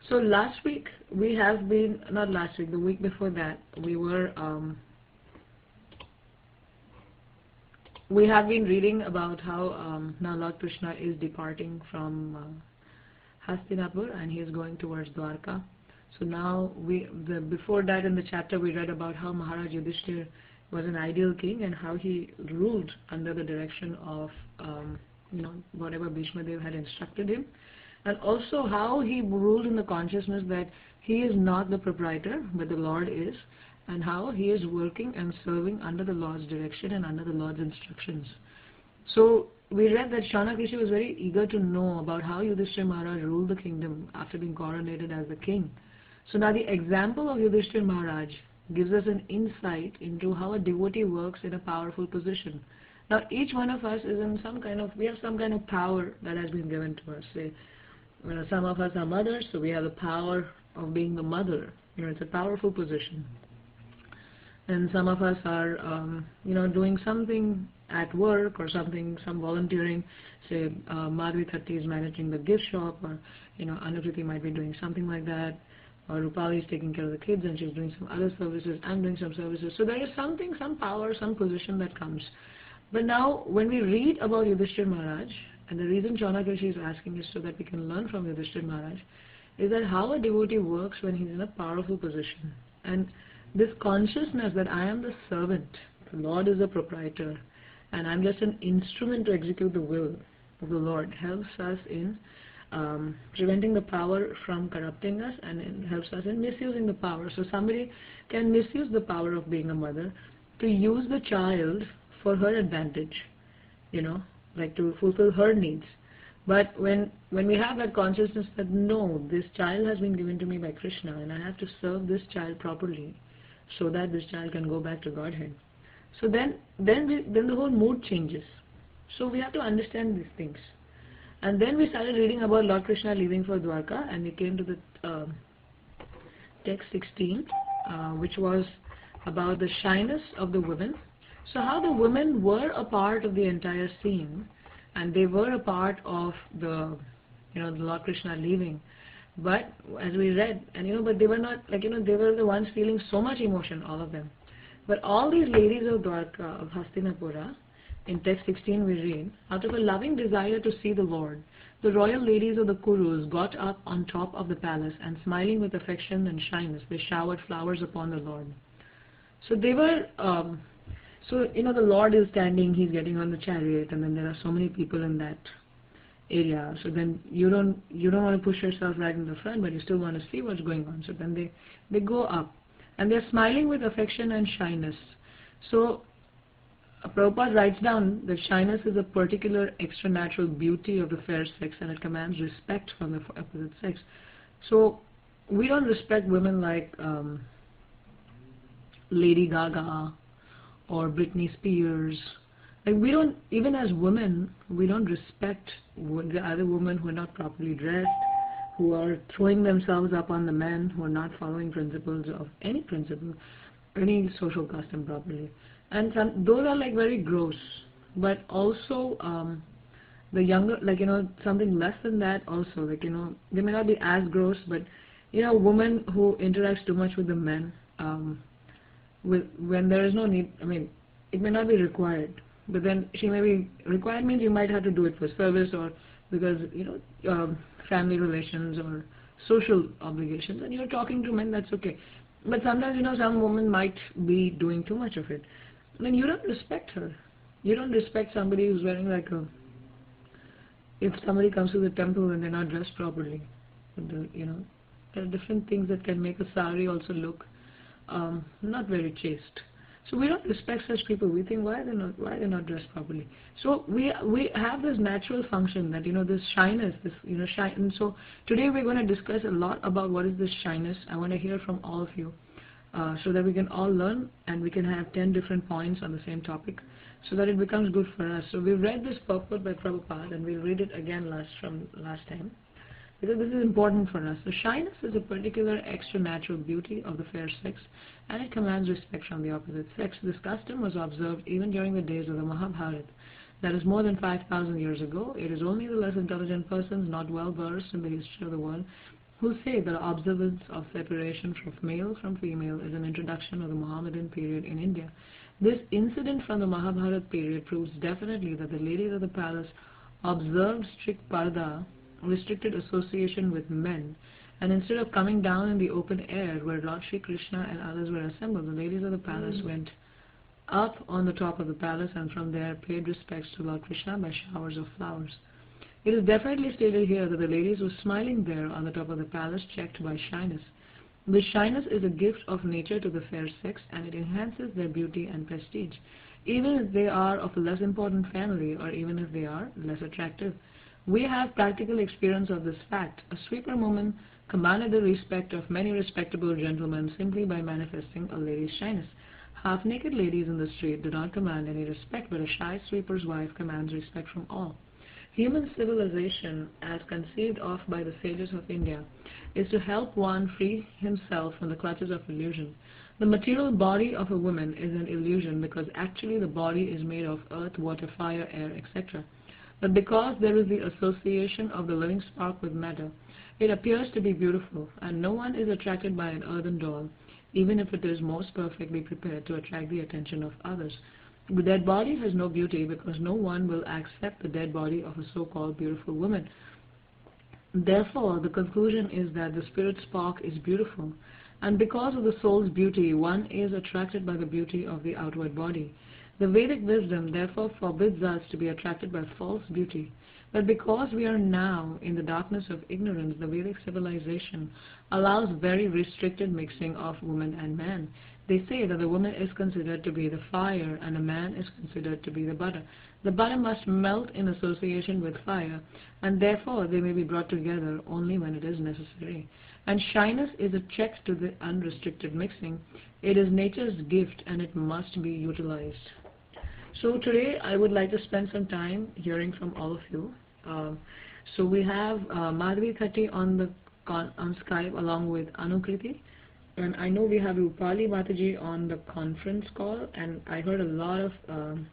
So last week we have been, not last week, the week before that, we have been reading about how now Lord Krishna is departing from Hastinapur and he is going towards Dwarka. So now before that in the chapter we read about how Maharaj Yudhishthir was an ideal king and how he ruled under the direction of whatever Bhishma Dev had instructed him, and also how he ruled in the consciousness that he is not the proprietor but the Lord is, and how he is working and serving under the Lord's direction and under the Lord's instructions. So we read that Shaunak Rishi was very eager to know about how Yudhishthira Maharaj ruled the kingdom after being coronated as the king. So now the example of Yudhishthira Maharaj gives us an insight into how a devotee works in a powerful position. Now each one of us is in we have some kind of power that has been given to us. Say, some of us are mothers, so we have the power of being the mother. It's a powerful position. And some of us are, doing something at work or some volunteering. Say, Madhvi Thatti is managing the gift shop, or, Anukriti might be doing something like that, or Rupali is taking care of the kids and she's doing some other services, I'm doing some services. So there is some power, some position that comes. But now, when we read about Yudhishthira Maharaj, and the reason Shaunak Rishi is asking is so that we can learn from Yudhishthira Maharaj, is that how a devotee works when he's in a powerful position. And this consciousness that I am the servant, the Lord is the proprietor, and I'm just an instrument to execute the will of the Lord, helps us in preventing the power from corrupting us, and it helps us in misusing the power. So somebody can misuse the power of being a mother to use the child for her advantage, like to fulfill her needs. But when we have that consciousness that no, this child has been given to me by Krishna and I have to serve this child properly so that this child can go back to Godhead. So then the whole mood changes. So we have to understand these things. And then we started reading about Lord Krishna leaving for Dwarka, and we came to the text 16, which was about the shyness of the women. So how the women were a part of the entire scene, and they were a part of the Lord Krishna leaving. But as we read, and but they were not they were the ones feeling so much emotion, all of them. But all these ladies of Dwarka, of Hastinapura, in text 16 we read, out of a loving desire to see the Lord, the royal ladies of the Kurus got up on top of the palace and smiling with affection and shyness, they showered flowers upon the Lord. So they were, the Lord is standing, he's getting on the chariot, and then there are so many people in that area. So then you don't want to push yourself right in the front, but you still want to see what's going on. So then they go up, and they're smiling with affection and shyness. So Prabhupada writes down that shyness is a particular extra-natural beauty of the fair sex, and it commands respect from the opposite sex. So we don't respect women like Lady Gaga or Britney Spears. Like we don't, even as women, we don't respect the other women who are not properly dressed, who are throwing themselves up on the men, who are not following principles of any principle, any social custom properly. And those are like very gross. But also the younger, something less than that also, they may not be as gross, but women who interacts too much with the men, when there is no need, it may not be required, but then she may be required means you might have to do it for service or because family relations or social obligations, and you're talking to men, that's okay. But sometimes some women might be doing too much of it. Then you don't respect her. You don't respect somebody who's wearing if somebody comes to the temple and they're not dressed properly. There are different things that can make a sari also look not very chaste. So we don't respect such people. We think why they're not dressed properly. So we have this natural function that this shyness, this shy. And so today we're going to discuss a lot about what is this shyness. I want to hear from all of you, so that we can all learn and we can have 10 different points on the same topic, so that it becomes good for us. So we read this purport by Prabhupada, and we'll read it again from last time, because this is important for us. So shyness is a particular extra-natural beauty of the fair sex, and it commands respect from the opposite sex. This custom was observed even during the days of the Mahabharata. That is more than 5,000 years ago. It is only the less intelligent persons, not well versed in the history of the world, who say that observance of separation from male from female is an introduction of the Mohammedan period in India. This incident from the Mahabharata period proves definitely that the ladies of the palace observed strict parda, restricted association with men, and instead of coming down in the open air where Lord Sri Krishna and others were assembled, the ladies of the palace went up on the top of the palace and from there paid respects to Lord Krishna by showers of flowers. It is definitely stated here that the ladies were smiling there on the top of the palace, checked by shyness. This shyness is a gift of nature to the fair sex, and it enhances their beauty and prestige, even if they are of a less important family or even if they are less attractive. We have practical experience of this fact. A sweeper woman commanded the respect of many respectable gentlemen simply by manifesting a lady's shyness. Half-naked ladies in the street do not command any respect, but a shy sweeper's wife commands respect from all. Human civilization, as conceived of by the sages of India, is to help one free himself from the clutches of illusion. The material body of a woman is an illusion because actually the body is made of earth, water, fire, air, etc. But because there is the association of the living spark with matter, it appears to be beautiful, and no one is attracted by an earthen doll, even if it is most perfectly prepared to attract the attention of others. The dead body has no beauty because no one will accept the dead body of a so-called beautiful woman. Therefore, the conclusion is that the spirit spark is beautiful, and because of the soul's beauty, one is attracted by the beauty of the outward body. The Vedic wisdom therefore forbids us to be attracted by false beauty. But because we are now in the darkness of ignorance, the Vedic civilization allows very restricted mixing of woman and man. They say that the woman is considered to be the fire and the man is considered to be the butter. The butter must melt in association with fire, and therefore they may be brought together only when it is necessary. And shyness is a check to the unrestricted mixing. It is nature's gift and it must be utilized. So today I would like to spend some time hearing from all of you. So we have Madhvi Thati on Skype along with Anukriti, and I know we have Rupali Mataji on the conference call, and I heard a lot of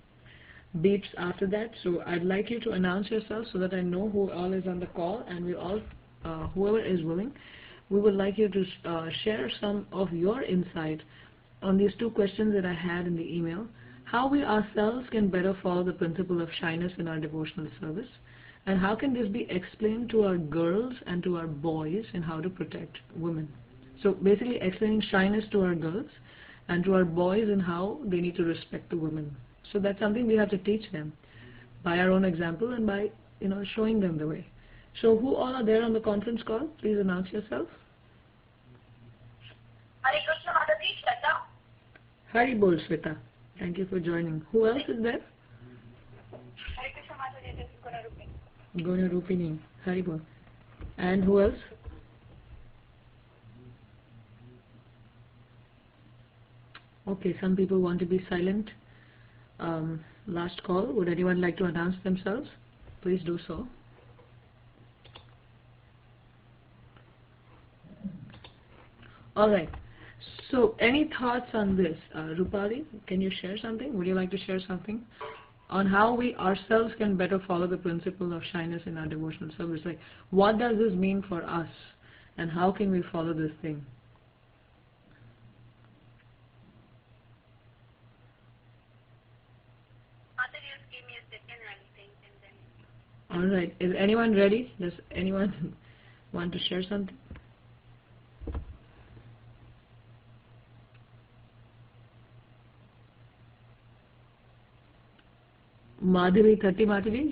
beeps after that. So I'd like you to announce yourself so that I know who all is on the call, and we all, whoever is willing, we would like you to share some of your insight on these two questions that I had in the email. How we ourselves can better follow the principle of shyness in our devotional service, and how can this be explained to our girls and to our boys in how to protect women. So basically explaining shyness to our girls and to our boys in how they need to respect the women. So that's something we have to teach them by our own example and by showing them the way. So who all are there on the conference call? Please announce yourself. Hare Krishna Mataji, Shweta. Hari Bol, Shweta. Thank you for joining. Who else is there? Hare Krishna Mataji, this is Guna Rupini. Guna Rupini. Hari Bol. And who else? Okay, some people want to be silent. Last call. Would anyone like to announce themselves? Please do so. All right. So, any thoughts on this? Rupali, can you share something? Would you like to share something on how we ourselves can better follow the principle of shyness in our devotional service? Like, what does this mean for us, and how can we follow this thing? Mataji, just give me a second, I'll think and then. All right. Is anyone ready? Does anyone want to share something? Madhavi, Thati Madhavi?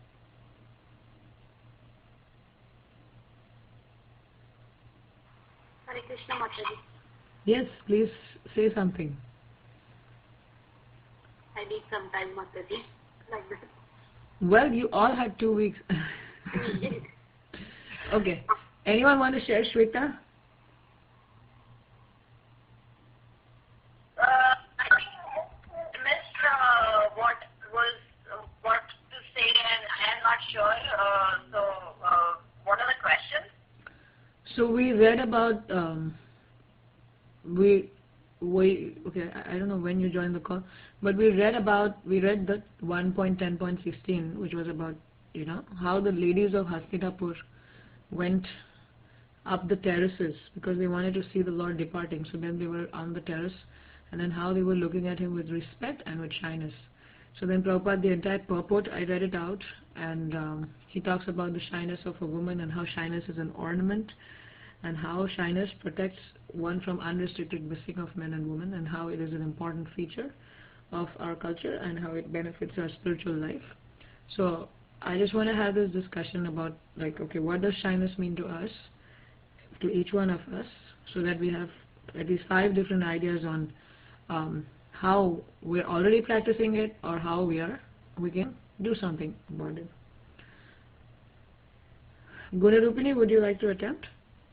Hare Krishna Mataji. Yes, please say something. I need some time, Mataji. Like that. Well, you all had 2 weeks. Okay. Anyone want to share, Shweta? I think I missed what to say, and I am not sure. So, what are the questions? So we read about okay, I don't know when you joined the call, but we read the 1.10.16, which was about how the ladies of Hastinapur went up the terraces because they wanted to see the Lord departing. So then they were on the terrace, and then how they were looking at him with respect and with shyness. So then Prabhupada, the entire purport, I read it out, and he talks about the shyness of a woman and how shyness is an ornament, and how shyness protects one from unrestricted mixing of men and women, and how it is an important feature of our culture and how it benefits our spiritual life. So I just want to have this discussion about, like, okay, what does shyness mean to us, to each one of us, so that we have at least 5 different ideas on how we're already practicing it or how we can do something about it. Gunarupini, would you like to attempt?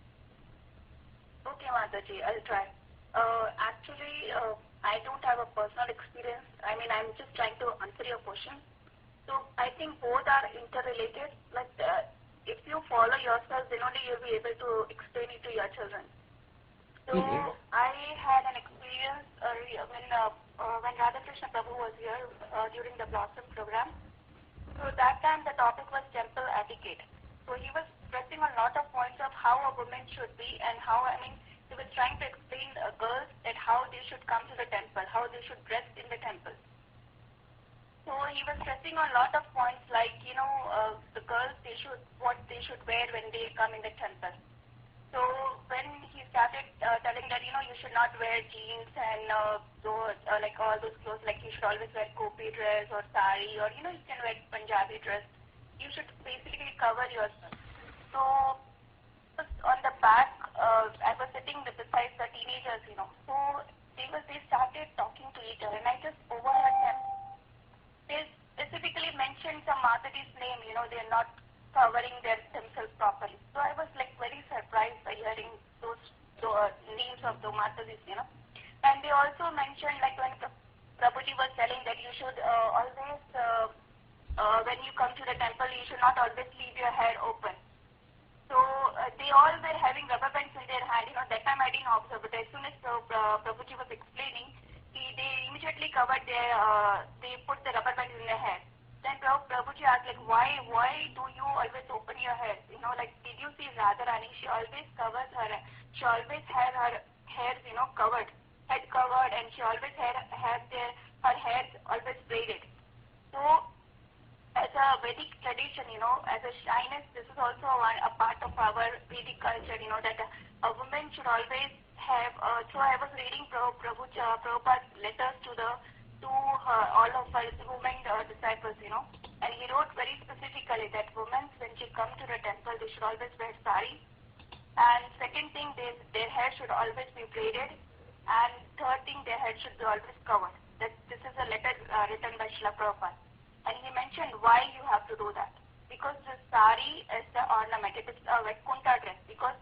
Okay, Mataji, I'll try. Actually, I don't have a personal experience. I mean, I'm just trying to answer your question. So I think both are interrelated. Like, if you follow yourself, then only you'll be able to explain it to your children. So I had an experience when Radhakrishna Prabhu was here during the Blossom program. So that time the topic was temple etiquette. So he was stressing on a lot of points of how a woman should be and how, he was trying to explain girls that how they should come to the temple, how they should dress in the temple. So he was stressing on a lot of points like, the girls, what they should wear when they come in the temple. So when he started telling that, you should not wear jeans and like all those clothes, like you should always wear kopi dress or sari, or, you can wear Punjabi dress. You should basically cover yourself. So on the back, I was sitting beside the teenagers, So they started talking to each other, and I just overheard them. They specifically mentioned some Mataji's name, they're not covering themselves properly. So I was like very surprised by hearing those names of the Matajis, And they also mentioned, like when Prabhuji was telling that you should always, when you come to the temple, you should not always leave your hair open. So they all were having rubber bands in their hand. That time I didn't observe, but as soon as Prabhuji was explaining, they immediately covered they put the rubber bands in their hair. Then Prabhuji asked, like, why do you always open your hair? Like, did you see Radharani? She always covers she always had her hairs, covered, head covered, and she always had her hairs always braided. So, as a Vedic tradition, as a shyness, this is also a part of our Vedic culture, that a woman should always have, so I was reading Prabhupada's letters to all of us women disciples, and he wrote very specifically that women, when she come to the temple, they should always wear sari, and second thing, their hair should always be braided, and third thing, their head should be always covered. This is a letter written by Srila Prabhupada, and he mentioned why you have to do that, because the sari is the ornament, it is a Vaikuntha dress, because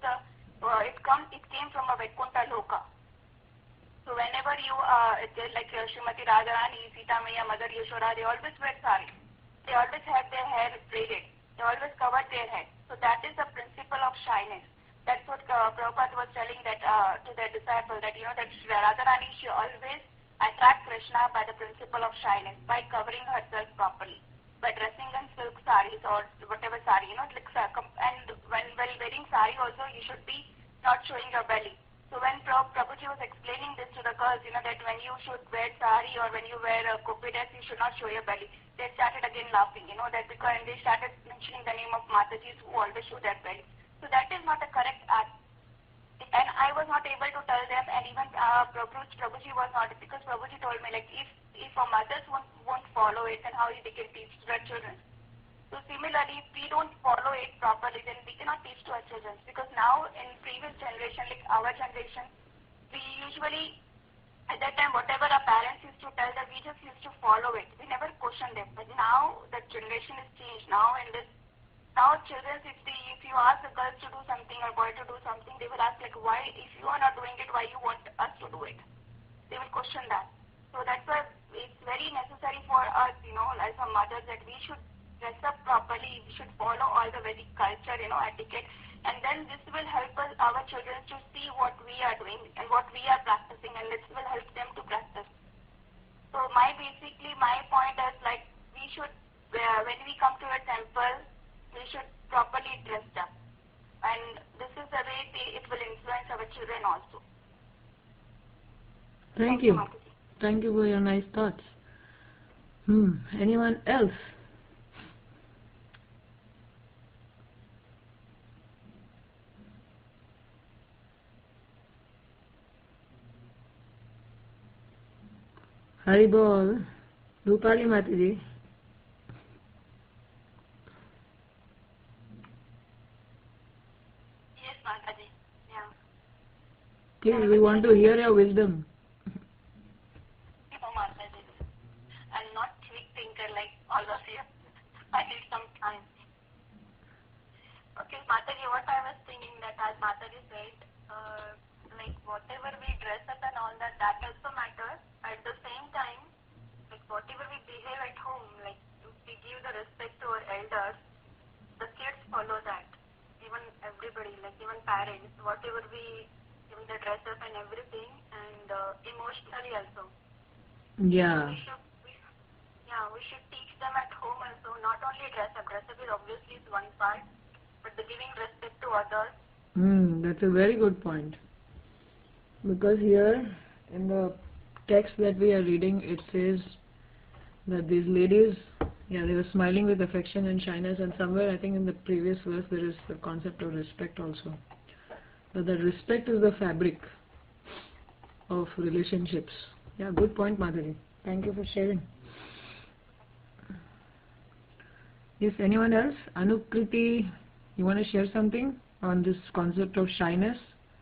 it came from a Vaikuntha loka. So whenever you, like Srimati Radharani, Sita Maya, Mother Yashoda, they always wear sari. They always have their hair braided. They always cover their head. So that is the principle of shyness. That's what Prabhupada was telling that to their disciple, that, that Radharani, she always attract Krishna by the principle of shyness, by covering herself properly, by dressing in silk saris or whatever sari, and while wearing sari also, you should be not showing your belly. So when Prabhuji was explaining this to the girls, that when you should wear sari or when you wear a kopi dress, you should not show your belly. They started again laughing, that because, and they started mentioning the name of Matajis who always show their belly. So that is not a correct act. And I was not able to tell them, and even Prabhuji was not, because Prabhuji told me, like, if our mothers won't follow it, then how they can teach to their children. So similarly, if we don't follow it properly, then we cannot teach to our children. Because now, in previous generation, like our generation, we usually, at that time, whatever our parents used to tell them, we just used to follow it. We never questioned them. But now, the generation is changed. Now children, if you ask the girls to do something or boy to do something, they will ask, like, why, if you are not doing it, why you want us to do it? They will question that. So that's why it's very necessary for us, as a mother, that we should dress up properly, we should follow all the Vedic culture, etiquette, and then this will help us, our children, to see what we are doing and what we are practicing, and this will help them to practice. So my point is, like, we should, when we come to a temple, we should properly dress up, and this is the way and also. Thank you. Mataji. Thank you for your nice thoughts. Anyone else? Haribol, Rupali Mataji. Yes, Mataji. Yeah. Please, we want to hear your wisdom. No, Mataji. I'm not quick thinker like all of you. I need some time. Okay, Mataji, what I was thinking that as Mataji said, like whatever we dress up and all that, that also matters. At the same time, like whatever we behave at home, like if we give the respect to our elders, the kids follow that. Even everybody, like even parents, whatever we, even the dress up and everything, and emotionally also. Yeah. We should teach them at home also, not only dress up. Dress up is obviously one part, but the giving respect to others. That's a very good point. Because here in the text that we are reading, it says that these ladies, they were smiling with affection and shyness, and somewhere I think in the previous verse there is the concept of respect also. But the respect is the fabric of relationships. Yeah, good point, Madhuri. Thank you for sharing. Yes, anyone else? Anukriti, you want to share something on this concept of shyness?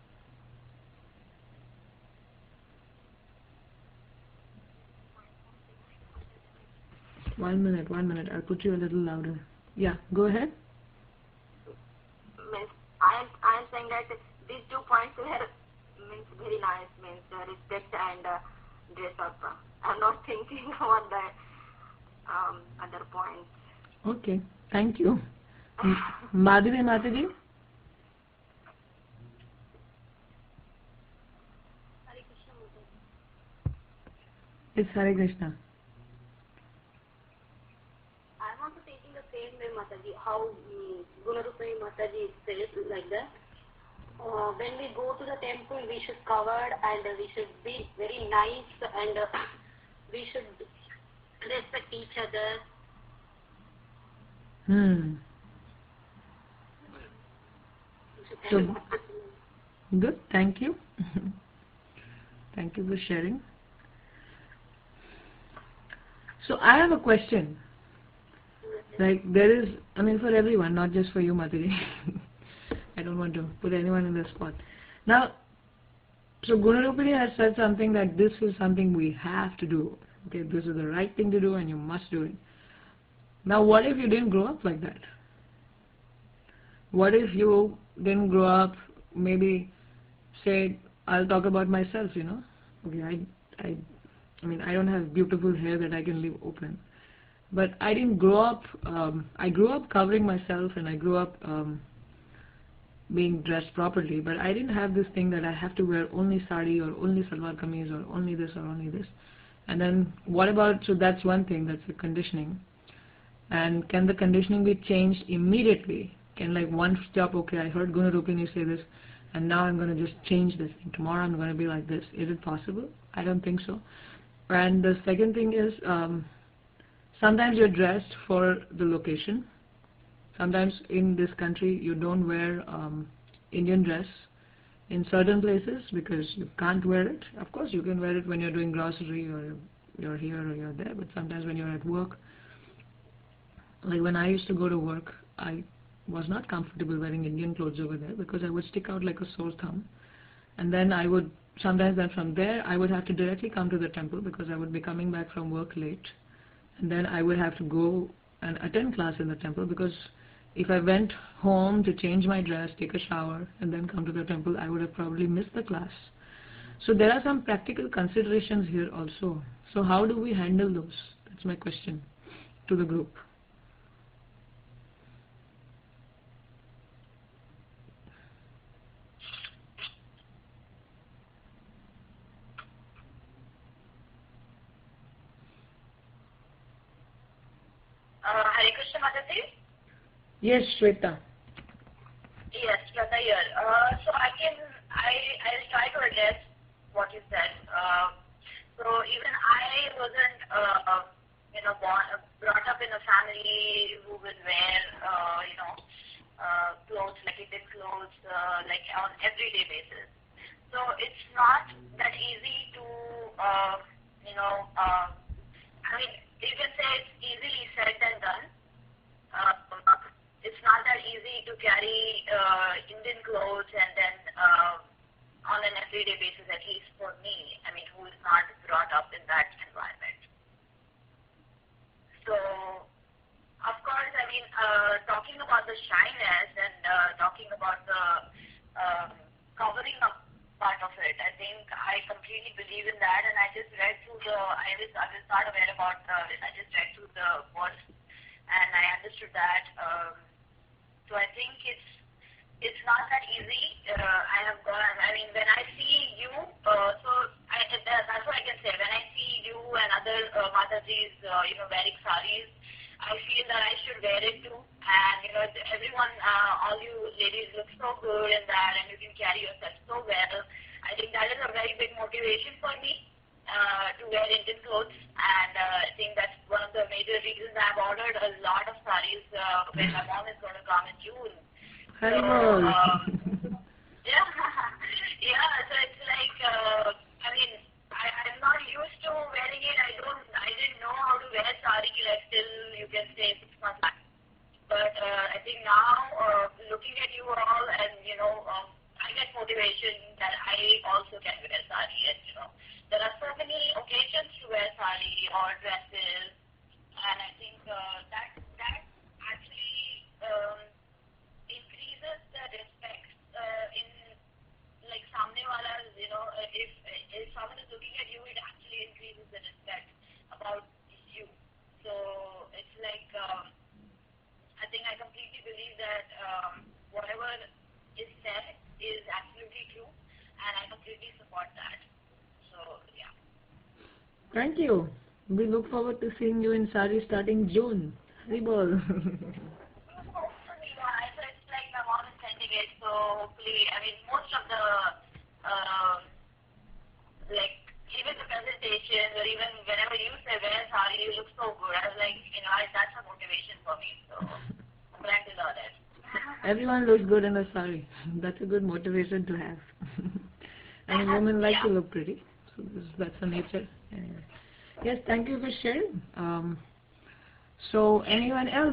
One minute. I'll put you a little louder. Yeah, go ahead. Means I am saying that these 2 points were means very nice, means respect and dress up. I'm not thinking on the other points. Okay, thank you. Madhuri Mataji? Hare Krishna, Mataji. It's Hare Krishna. I'm also taking the same way, Mataji, how Gunarupani Mataji says like that. When we go to the temple, we should cover and we should be very nice and we should respect each other. So, good, thank you. Thank you for sharing. So I have a question. Like there is, for everyone, not just for you, Madhuri. I don't want to put anyone in the spot. Now, so Gunarupani has said something that this is something we have to do. Okay, this is the right thing to do and you must do it. Now, what if you didn't grow up like that? What if you didn't grow up, maybe, say, I'll talk about myself, Okay, I don't have beautiful hair that I can leave open. But I didn't grow up, I grew up covering myself and I grew up being dressed properly, but I didn't have this thing that I have to wear only sari or only salwar kameez or only this or only this. And then what about, so that's one thing, that's the conditioning. And can the conditioning be changed immediately? Can like one stop, okay, I heard Gunarupani say this, and now I'm going to just change this thing. Tomorrow I'm going to be like this. Is it possible? I don't think so. And the second thing is, sometimes you're dressed for the location. Sometimes in this country you don't wear Indian dress in certain places because you can't wear it. Of course you can wear it when you're doing grocery or you're here or you're there, but sometimes when you're at work, like when I used to go to work, I was not comfortable wearing Indian clothes over there because I would stick out like a sore thumb. And then I would, sometimes then from there, I would have to directly come to the temple because I would be coming back from work late. And then I would have to go and attend class in the temple because if I went home to change my dress, take a shower, and then come to the temple, I would have probably missed the class. So there are some practical considerations here also. So how do we handle those? That's my question to the group. Hare Krishna Mataji? Yes, Shweta. Yes, Shweta here. So I'll start wasn't, brought up in a family who will wear, clothes, like Indian clothes, like on everyday basis. So it's not that easy to, you can say it's easily said than done. It's not that easy to carry Indian clothes and then on an everyday basis, at least for me, who is not brought up in that environment. So, of course, talking about the shyness and talking about the covering up part of it, I think I completely believe in that, and I just read through I was not aware about I just read through the words, and I understood that. So I think it's not that easy. I have gone. When I see you, that's what I can say. When I see you and other Matajis, wearing saris, I feel that I should wear it too. And everyone, all you ladies look so good in that, and you can carry yourself so well. I think that is a very big motivation for me to wear Indian clothes, and I think that's one of the major reasons I've ordered a lot of saris when my mom is going to come in June. Haribol. Yeah. So it's like, I'm not used to wearing it. I didn't know how to wear sari like till you can say 6 months back. But I think now, looking at you all, and I get motivation that I also can wear sari, and there are so many occasions to wear sari or dresses, and I think that actually increases the respect in like samne wala, if someone is looking at you, it actually increases the respect about you. So it's like I think I completely believe that whatever is said is absolutely true, and I completely support that. So yeah. Thank you. We look forward to seeing you in sari starting June. Haribol. So it's like my mom is sending it, so hopefully, most of the, even the presentations, or even whenever you say wear sari, you look so good. I was like, that's a motivation for me, so I'm glad to know that. Everyone looks good in a sari. That's a good motivation to have. And women like to look pretty, so that's the nature. Anyway. Yes, thank you for sharing. So anyone else?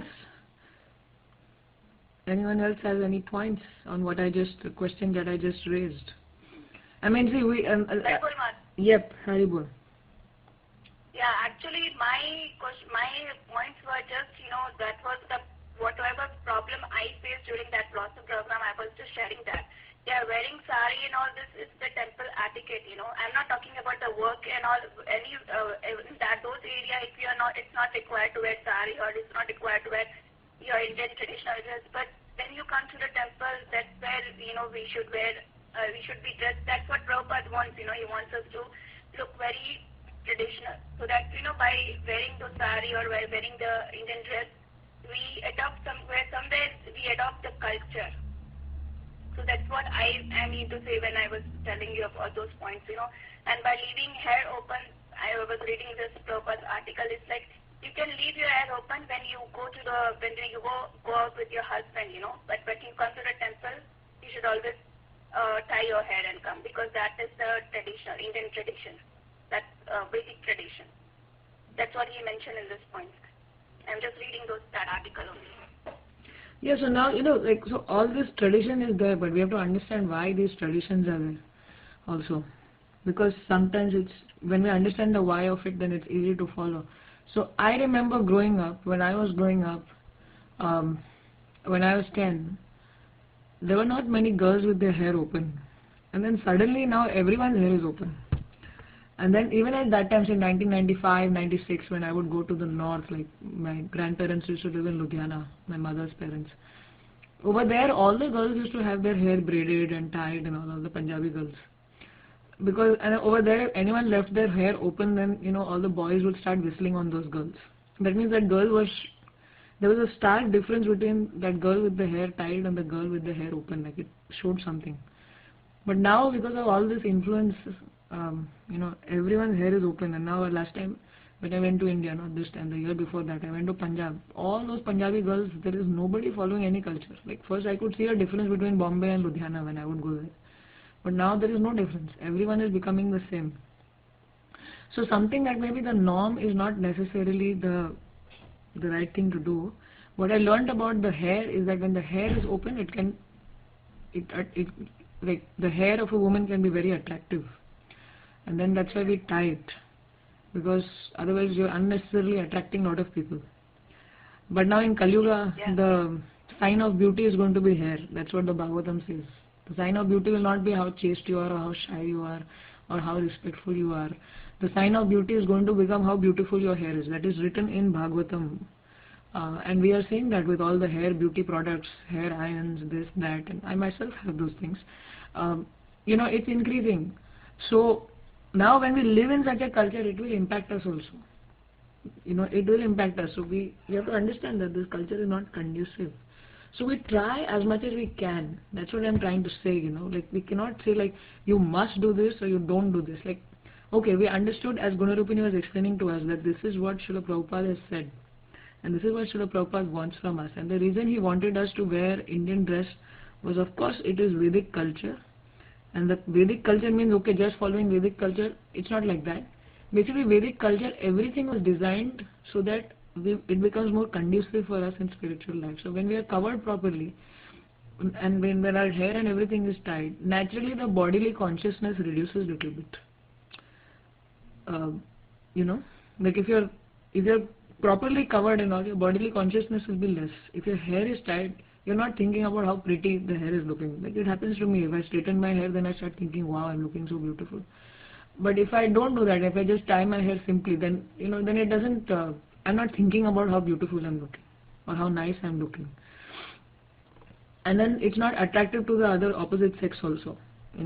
Anyone else has any points on what the question that I just raised? See, we. Yep, Haribol. Yeah, actually, my points were just, that was whatever problem I faced during that Blossom program, I was just sharing that. Yeah, wearing sari and all this is the temple etiquette, I'm not talking about the work and all, those areas, it's not required to wear sari, or it's not required to wear your Indian traditional dress, but when you come to the temple, that's where, we should wear, we should be dressed. That's what Prabhupada wants, he wants us to look very traditional. So that, by wearing the sari or by wearing the Indian dress, we adopt somewhere we adopt the culture. So that's what I mean to say when I was telling you about those points, And by leaving hair open, I was reading this Prabhupada's article, it's like, you can leave your hair open when you go out with your husband, But when you come to the temple, you should always tie your hair and come, because that is the traditional Indian tradition. That's Vedic tradition. That's what he mentioned in this point. I'm just reading that article only. Yeah, so now, so all this tradition is there, but we have to understand why these traditions are there also. Because sometimes when we understand the why of it, then it's easy to follow. So I remember growing up, when I was 10, there were not many girls with their hair open. And then suddenly now everyone's hair is open. And then even at that time, say 1995, 96, when I would go to the north, like my grandparents used to live in Ludhiana, my mother's parents. Over there, all the girls used to have their hair braided and tied and all the Punjabi girls. Because over there, anyone left their hair open, then, all the boys would start whistling on those girls. That means that there was a stark difference between that girl with the hair tied and the girl with the hair open, like it showed something. But now, because of all this influence, everyone's hair is open. And now last time, when I went to India, not this time, the year before that, I went to Punjab. All those Punjabi girls, there is nobody following any culture. Like first I could see a difference between Bombay and Ludhiana when I would go there. But now there is no difference. Everyone is becoming the same. So something that maybe the norm is not necessarily the right thing to do. What I learned about the hair is that when the hair is open, like the hair of a woman can be very attractive. And then that's why we tie it. Because otherwise you're unnecessarily attracting a lot of people. But now in Kali Yuga, the sign of beauty is going to be hair. That's what the Bhagavatam says. The sign of beauty will not be how chaste you are or how shy you are or how respectful you are. The sign of beauty is going to become how beautiful your hair is. That is written in Bhagavatam. And we are saying that with all the hair beauty products, hair irons, this, that, and I myself have those things. It's increasing. So now when we live in such a culture, it will impact us also. It will impact us. So we have to understand that this culture is not conducive. So we try as much as we can. That's what I'm trying to say, Like we cannot say like, you must do this or you don't do this. Like, okay, we understood as Gunarupini was explaining to us that this is what Srila Prabhupada has said. And this is what Srila Prabhupada wants from us. And the reason he wanted us to wear Indian dress was, of course, it is Vedic culture. And the Vedic culture means, okay, just following Vedic culture. It's not like that. Basically, Vedic culture, everything was designed so that it becomes more conducive for us in spiritual life. So when we are covered properly, and when our hair and everything is tied, naturally the bodily consciousness reduces a little bit. Like if you're properly covered and all, your bodily consciousness will be less. If your hair is tied, you're not thinking about how pretty the hair is looking. Like it happens to me. If I straighten my hair, then I start thinking, wow, I'm looking so beautiful. But if I don't do that, if I just tie my hair simply, then then it doesn't. I'm not thinking about how beautiful I'm looking or how nice I'm looking. And then it's not attractive to the other opposite sex also.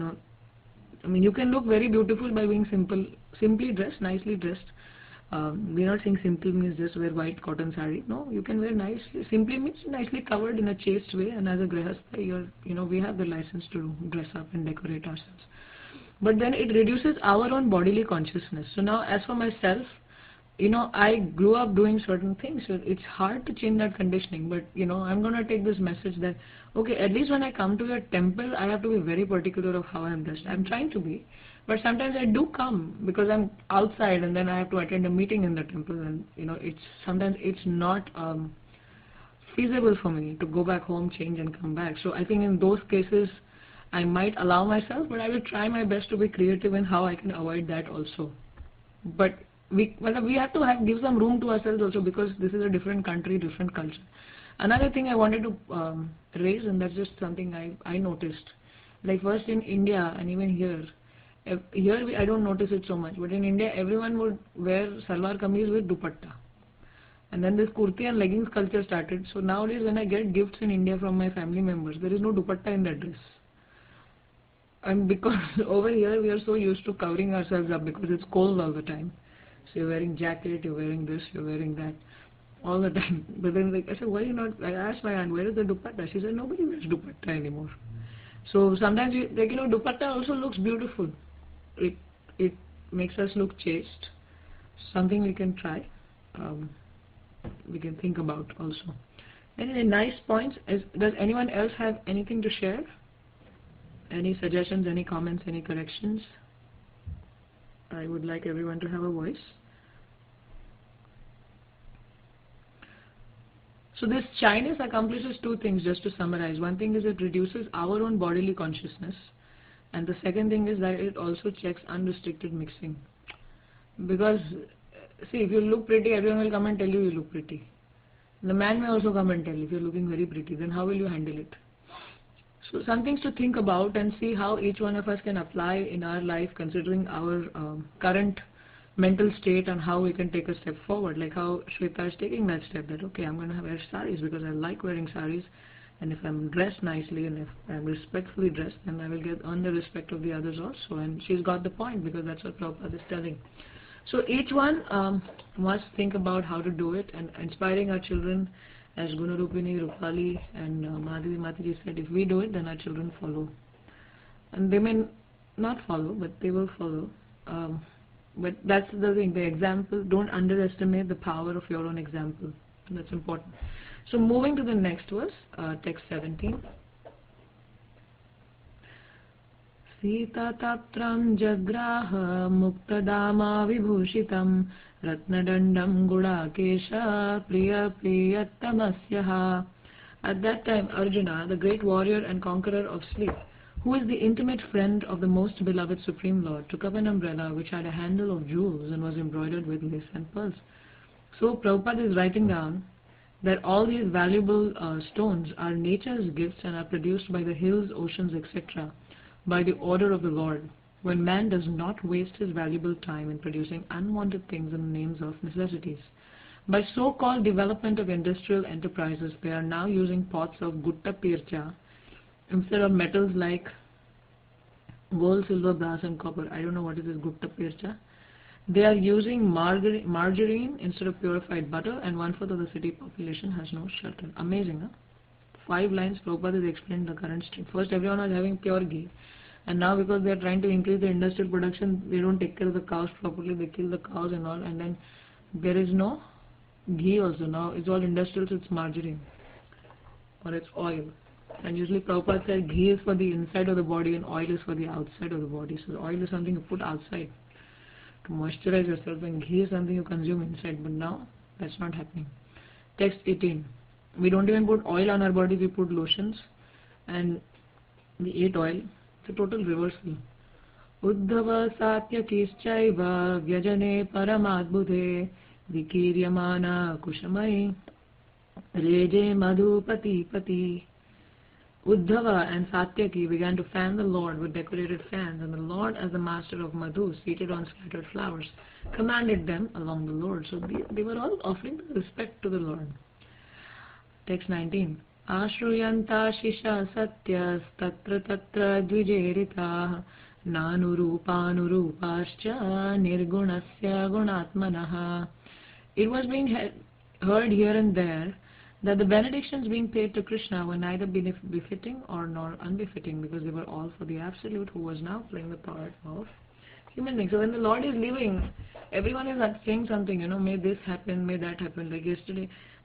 You can look very beautiful by being simply dressed, nicely dressed. We're not saying simple means just wear white cotton sari. No, you can wear nicely. Simply means nicely covered in a chaste way. And as a grihastha, we have the license to dress up and decorate ourselves. But then it reduces our own bodily consciousness. So now, as for myself, I grew up doing certain things. So it's hard to change that conditioning. But I'm going to take this message that okay, at least when I come to a temple, I have to be very particular of how I'm dressed. I'm trying to be. But sometimes I do come because I'm outside and then I have to attend a meeting in the temple, and sometimes it's not feasible for me to go back home, change and come back. So I think in those cases I might allow myself, but I will try my best to be creative in how I can avoid that also. But we have to give some room to ourselves also, because this is a different country, different culture. Another thing I wanted to raise, and that's just something I noticed. Like first in India and even here I don't notice it so much, but in India everyone would wear salwar kameez with dupatta. And then this kurti and leggings culture started. So nowadays when I get gifts in India from my family members, there is no dupatta in that dress. And because over here we are so used to covering ourselves up because it's cold all the time. So you're wearing jacket, you're wearing this, you're wearing that all the time. But then I said, why you not? I asked my aunt, where is the dupatta? She said, nobody wears dupatta anymore. So sometimes dupatta also looks beautiful. It makes us look chaste. Something we can try. We can think about also. Anyway, nice points. Does anyone else have anything to share? Any suggestions, any comments, any corrections? I would like everyone to have a voice. So this shyness accomplishes two things, just to summarize. One thing is it reduces our own bodily consciousness. And the second thing is that it also checks unrestricted mixing. Because, see, if you look pretty, everyone will come and tell you you look pretty. The man may also come and tell if you're looking very pretty, then how will you handle it? So some things to think about and see how each one of us can apply in our life, considering our current mental state, and how we can take a step forward. Like how Shweta is taking that step, that okay, I'm going to wear saris because I like wearing saris. And if I'm dressed nicely and if I'm respectfully dressed, then I will earn the respect of the others also. And she's got the point, because that's what Prabhupada is telling. So each one must think about how to do it, and inspiring our children, as Gunarupini, Rupali and Madhavi Mataji said, if we do it, then our children follow. And they may not follow, but they will follow. But that's the thing, the example, don't underestimate the power of your own example. That's important. So moving to the next verse, text 17. Sita taptram jagraha muktadama vibhushitam ratnadandam gudakesha priya priyattamasyaha. At that time, Arjuna, the great warrior and conqueror of sleep, who is the intimate friend of the most beloved Supreme Lord, took up an umbrella which had a handle of jewels and was embroidered with lace and pearls. So Prabhupada is writing down that all these valuable stones are nature's gifts and are produced by the hills, oceans, etc. by the order of the Lord, when man does not waste his valuable time in producing unwanted things in the names of necessities. By so-called development of industrial enterprises, they are now using pots of gutta pircha instead of metals like gold, silver, brass and copper. I don't know what is this gutta pircha. They are using margarine instead of purified butter, and 1/4 of the city population has no shelter. Amazing, huh? 5 lines Prabhupada is explaining the current state. First, everyone was having pure ghee, and now because they are trying to increase the industrial production, they don't take care of the cows properly, they kill the cows and all, and then there is no ghee also. Now it's all industrial, so it's margarine or it's oil. And usually Prabhupada said ghee is for the inside of the body and oil is for the outside of the body. So the oil is something you put outside to moisturize yourself, and ghee is something you consume inside. But now that's not happening. Text 18. We don't even put oil on our body, we put lotions, and we eat oil. It's a total reversal. Uddhava satyakishchaiva vyajane paramadbhute vikiryamana kushamai reje madhupati pati. Uddhava and Satyaki began to fan the Lord with decorated fans, and the Lord, as the master of Madhu, seated on scattered flowers, commanded them along the Lord. So they were all offering respect to the Lord. Text 19. Ashruyanta shisha satyas tatra tatra dvijeritaha nanurupascha nirgunasya gunatmanaha. It was being heard here and there that the benedictions being paid to Krishna were neither befitting or nor unbefitting, because they were all for the Absolute, who was now playing the part of human beings. So when the Lord is leaving, everyone is saying something, may this happen, may that happen. Like yesterday,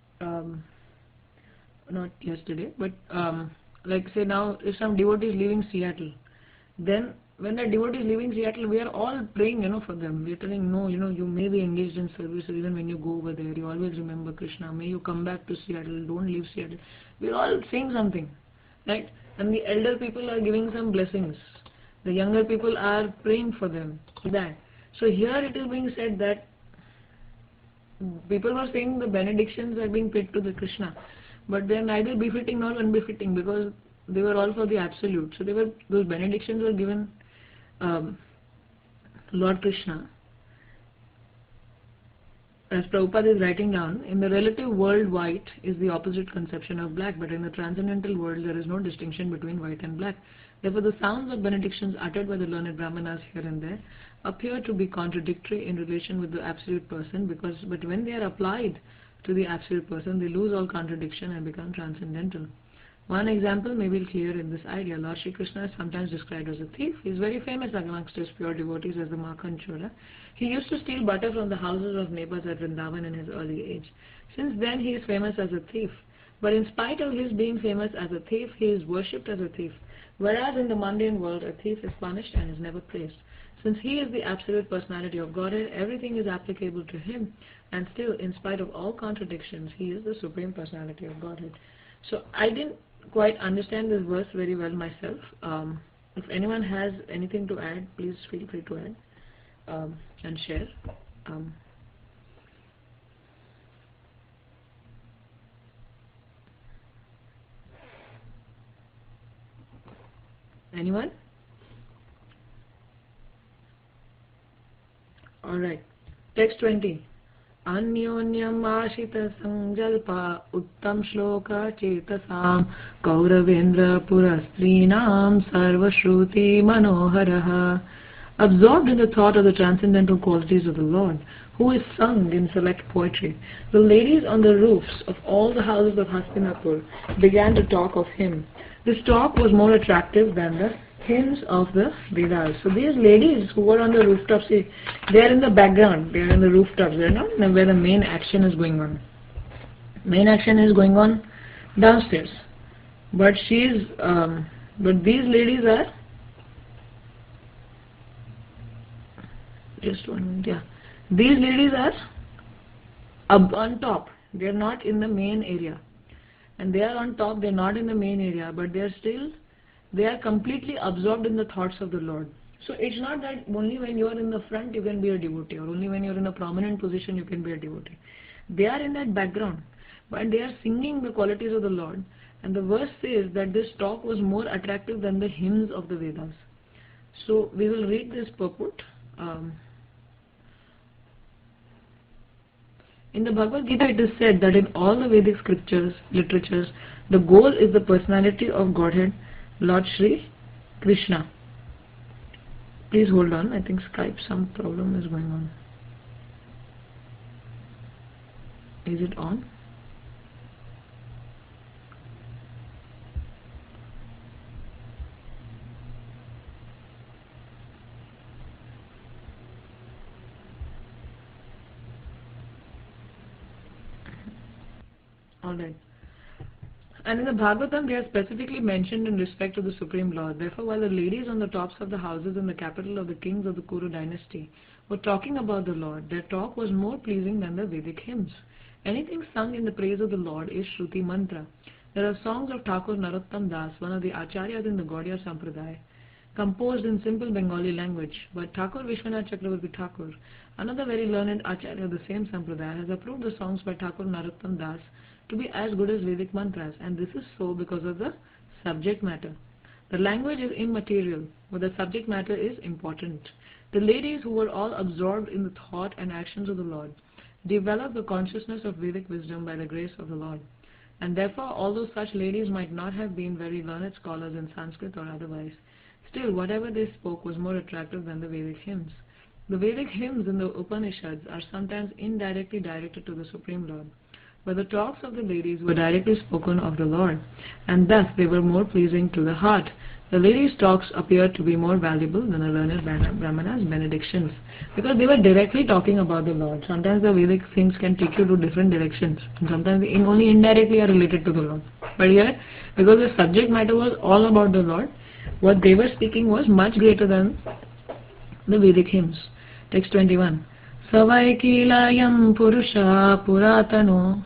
not yesterday, but like say now if some devotee is leaving Seattle, then when the devotee is leaving Seattle, we are all praying, for them. We are telling, no, you may be engaged in service, even when you go over there, you always remember Krishna. May you come back to Seattle, don't leave Seattle. We are all saying something, right? And the elder people are giving some blessings. The younger people are praying for them. That. So here it is being said that people were saying the benedictions are being paid to the Krishna, but they are neither befitting nor unbefitting, because they were all for the Absolute. So those benedictions were given Lord Krishna. As Prabhupada is writing down, in the relative world, white is the opposite conception of black, but in the transcendental world there is no distinction between white and black. Therefore the sounds of benedictions uttered by the learned Brahmanas here and there appear to be contradictory in relation with the Absolute Person, but when they are applied to the Absolute Person, they lose all contradiction and become transcendental. One example may be clear in this idea. Lord Shri Krishna is sometimes described as a thief. He is very famous amongst his pure devotees as the Makhan Chora. He used to steal butter from the houses of neighbors at Vrindavan in his early age. Since then he is famous as a thief. But in spite of his being famous as a thief, he is worshipped as a thief. Whereas in the mundane world, a thief is punished and is never praised. Since he is the Absolute Personality of Godhead, everything is applicable to him, and still, in spite of all contradictions, he is the Supreme Personality of Godhead. So I didn't quite understand this verse very well myself. If anyone has anything to add, please feel free to add and share. Anyone? Alright. Text 20. Anyonyam ashita sanjalpa uttam shloka chetasam kauravendra purastrinam sarvashruti manoharaha. Absorbed in the thought of the transcendental qualities of the Lord, who is sung in select poetry, the ladies on the roofs of all the houses of Hastinapur began to talk of him. This talk was more attractive than the hymns of the Vedas. So these ladies who were on the rooftop, see, they are in the background, they are in the rooftops, they are not where the main action is going on. Main action is going on downstairs. But but these ladies are, just 1 minute, yeah. These ladies are up on top. They are not in the main area. And they are on top, they are not in the main area, but they are completely absorbed in the thoughts of the Lord. So it's not that only when you are in the front you can be a devotee, or only when you are in a prominent position you can be a devotee. They are in that background, but they are singing the qualities of the Lord. And the verse says that this talk was more attractive than the hymns of the Vedas. So we will read this purport. In the Bhagavad Gita it is said that in all the Vedic scriptures, literatures, the goal is the personality of Godhead, Lord Shri Krishna. Please hold on, I think Skype, some problem is going on. Is it on? Alright. And in the Bhagavatam, they are specifically mentioned in respect to the Supreme Lord. Therefore, while the ladies on the tops of the houses in the capital of the kings of the Kuru dynasty were talking about the Lord, their talk was more pleasing than the Vedic hymns. Anything sung in the praise of the Lord is Shruti Mantra. There are songs of Thakur Narottam Das, one of the Acharyas in the Gaudiya Sampradaya, composed in simple Bengali language. But Thakur Vishwanath Chakravarti Thakur, another very learned Acharya of the same Sampradaya, has approved the songs by Thakur Narottam Das to be as good as Vedic mantras, and this is so because of the subject matter. The language is immaterial, but the subject matter is important. The ladies, who were all absorbed in the thought and actions of the Lord, developed the consciousness of Vedic wisdom by the grace of the Lord. And therefore, although such ladies might not have been very learned scholars in Sanskrit or otherwise, still whatever they spoke was more attractive than the Vedic hymns. The Vedic hymns in the Upanishads are sometimes indirectly directed to the Supreme Lord, but the talks of the ladies were directly spoken of the Lord, and thus they were more pleasing to the heart. The ladies' talks appeared to be more valuable than the learned Brahmana's benedictions, because they were directly talking about the Lord. Sometimes the Vedic things can take you to different directions, and sometimes they only indirectly are related to the Lord. But here, because the subject matter was all about the Lord, what they were speaking was much greater than the Vedic hymns. Text 21. Savaikilayam purusha puratano,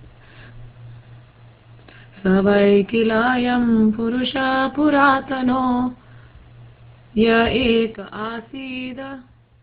Savaikilayam purusha puratano, ya eka asida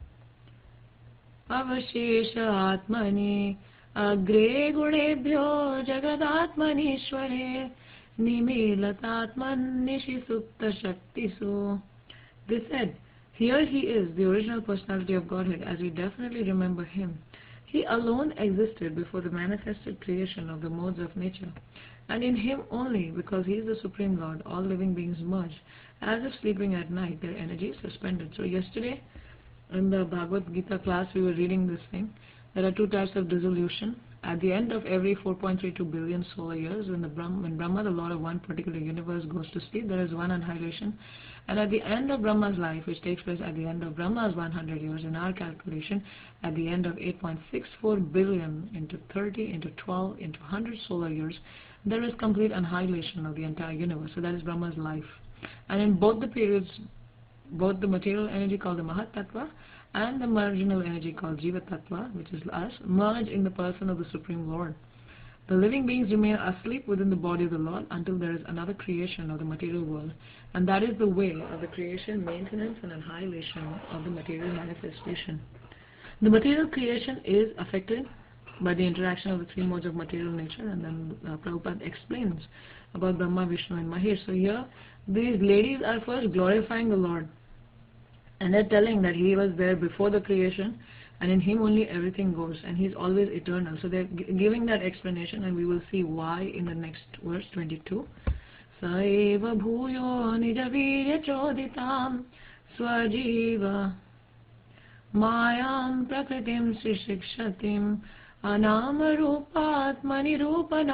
avashesha atmani, agre gunebhyo jagadatmanishware, nimilatatman nishisupta shaktisu. They said, here he is, the original personality of Godhead, as we definitely remember him. He alone existed before the manifested creation of the modes of nature, and in him only, because he is the Supreme Lord, all living beings merge. As if sleeping at night, their energy is suspended. So yesterday, in the Bhagavad Gita class, we were reading this thing. There are two types of dissolution. At the end of every 4.32 billion solar years, when Brahma, the Lord of one particular universe, goes to sleep, there is one annihilation. And at the end of Brahma's life, which takes place at the end of Brahma's 100 years, in our calculation, at the end of 8.64 billion into 30 into 12 into 100 solar years, there is complete annihilation of the entire universe. So that is Brahma's life. And in both the periods, both the material energy called the Mahat Tattva and the marginal energy called Jiva Tattva, which is us, merge in the person of the Supreme Lord. The living beings remain asleep within the body of the Lord until there is another creation of the material world, and that is the way of the creation, maintenance and annihilation of the material manifestation. The material creation is affected by the interaction of the three modes of material nature, and then Prabhupada explains about Brahma, Vishnu and Mahesh. So here, these ladies are first glorifying the Lord, and they're telling that he was there before the creation, and in him only everything goes, and he's always eternal. So they're giving that explanation, and we will see why in the next verse 22. Saeva bhuyo nijavirya choditam swajiva mayam prakritim srishikshatim anama rupatmani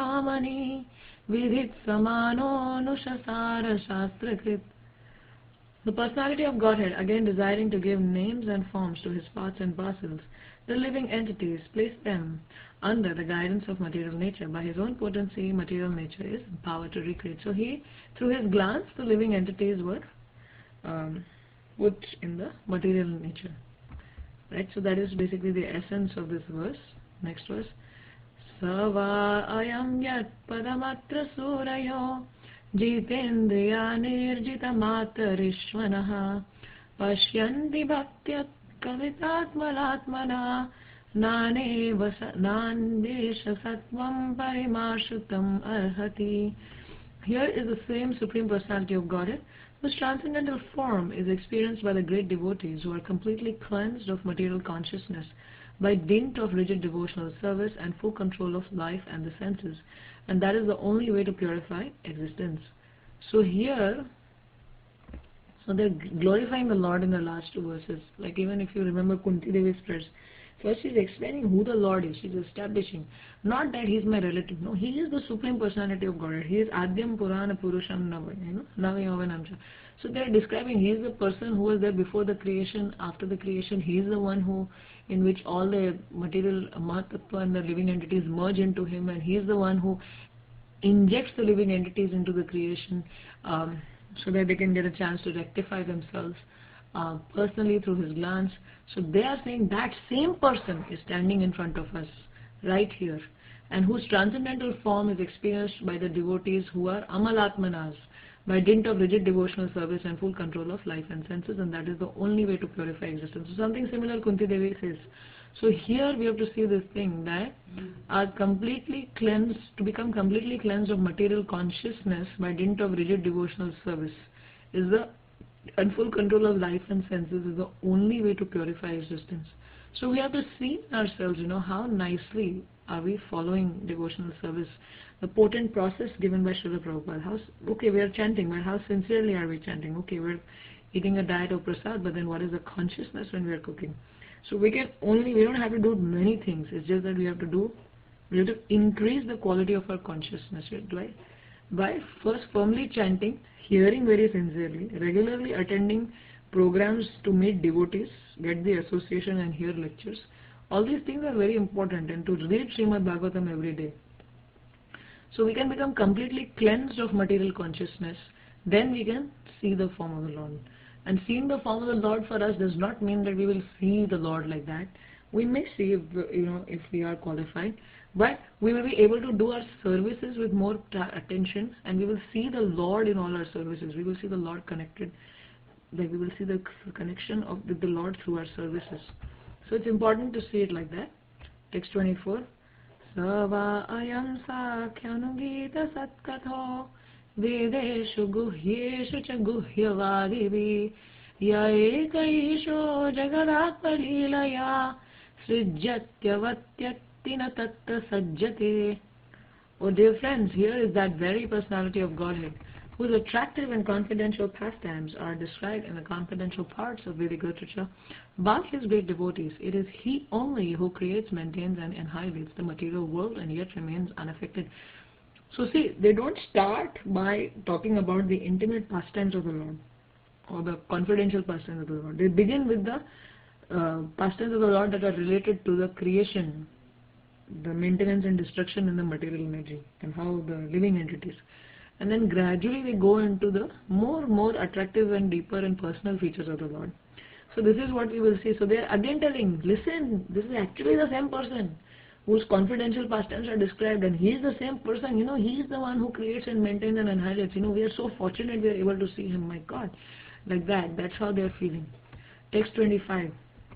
rupanamani vidhit samano nushasara shastrakrit. The personality of Godhead, again desiring to give names and forms to his parts and parcels, the living entities, placed them under the guidance of material nature. By his own potency, material nature is empowered to recreate. So he, through his glance, the living entities were put in the material nature. Right, so that is basically the essence of this verse. Next verse. Sava ayam yat padamatra surayo jitendriya nirjita matarishvanaha pashyanti bhaktyat kavitatmalatmana nandesha sattvam parimashutam arhati. Here is the same Supreme Personality of Godhead, whose transcendental form is experienced by the great devotees who are completely cleansed of material consciousness by dint of rigid devotional service and full control of life and the senses, and that is the only way to purify existence. So here, so they're glorifying the Lord in the last two verses. Like even if you remember Kunti Devi's prayers, first she's explaining who the Lord is. She's establishing, not that he's my relative. No, he is the Supreme Personality of Godhead. He is Adyam Purana Purusham Navi. So they're describing he is the person who was there before the creation, after the creation. He is the one who, in which all the material Mahatattva and the living entities merge into him, and he is the one who injects the living entities into the creation so that they can get a chance to rectify themselves personally through his glance. So they are saying that same person is standing in front of us right here, and whose transcendental form is experienced by the devotees who are Amalatmanas by dint of rigid devotional service and full control of life and senses, and that is the only way to purify existence. So something similar Kunti Devi says. So here we have to see this thing that are completely cleansed, to become completely cleansed of material consciousness by dint of rigid devotional service is the, and full control of life and senses is the only way to purify existence. So we have to see ourselves, how nicely are we following devotional service, the potent process given by Srila Prabhupada. Okay, we are chanting, but how sincerely are we chanting? Okay, we're eating a diet of prasad, but then what is the consciousness when we are cooking? So we don't have to do many things. It's just that we have to increase the quality of our consciousness, right? By first firmly chanting, hearing very sincerely, regularly attending programs to meet devotees, get the association and hear lectures. All these things are very important, and to read Srimad Bhagavatam every day. So we can become completely cleansed of material consciousness. Then we can see the form of the Lord. And seeing the form of the Lord for us does not mean that we will see the Lord like that. We may see if we are qualified, but we will be able to do our services with more attention, and we will see the Lord in all our services. We will see the Lord connected. Like we will see the connection with the Lord through our services. So it's important to see it like that. Text 24. Sava ayam sakyanugita satkatho vedeshu guhyeshu cha guhyavadivi yaeka isho jagadatpalilaya srijjatyavatyatina tatta sajjate. Oh dear friends, here is that very personality of Godhead, whose attractive and confidential pastimes are described in the confidential parts of Vedic literature by his great devotees. It is he only who creates, maintains and annihilates the material world and yet remains unaffected. So see, they don't start by talking about the intimate pastimes of the Lord or the confidential pastimes of the Lord. They begin with the pastimes of the Lord that are related to the creation, the maintenance and destruction in the material energy, and how the living entities. And then gradually they go into the more attractive and deeper and personal features of the Lord. So this is what we will see. So they are again telling, listen, this is actually the same person whose confidential pastimes are described, and he is the same person, he is the one who creates and maintains and annihilates. We are so fortunate we are able to see him, my God. Like that, that's how they are feeling. Text 25.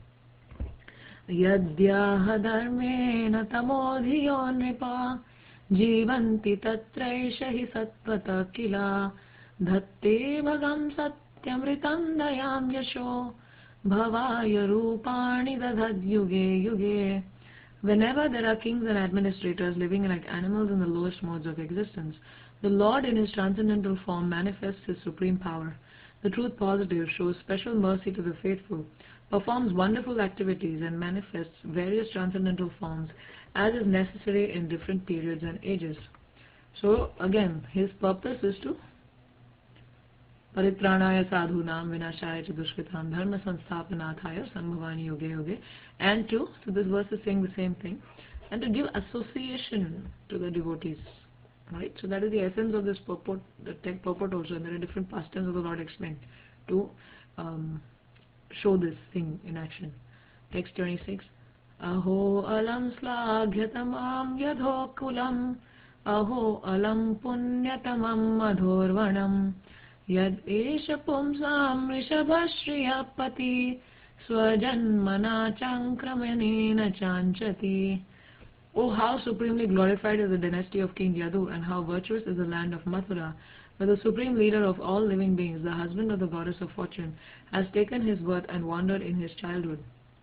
Yadyaha dharmena tamodhiyo nripa Jivanti tatraisha hi satvata kila dhatte bhagam satyamritam dayam yasho bhavaya rupani dadhad yuge yuge. Whenever there are kings and administrators living like animals in the lowest modes of existence, the Lord in his transcendental form manifests his supreme power. The truth positive shows special mercy to the faithful, performs wonderful activities and manifests various transcendental forms as is necessary in different periods and ages. So again, his purpose is to Paritranaya sadhunam vinashaya ch dushkritam dharma sansthapanataya sambhavani yoge yoge. And to, so this verse is saying the same thing, and to give association to the devotees. Right? So that is the essence of this purport, the purport also, and there are different pastimes of the Lord explained to show this thing in action. Text 26. Aho alam slagyatamam yadhokulam aho alam punyatamam madhorvanam yad esha pumsam rishabhashriyapati swajanmana chankramanena chanchati. Oh, how supremely glorified is the dynasty of King Yadu, and how virtuous is the land of Mathura, where the supreme leader of all living beings, the husband of the goddess of fortune, has taken his birth and wandered in his childhood.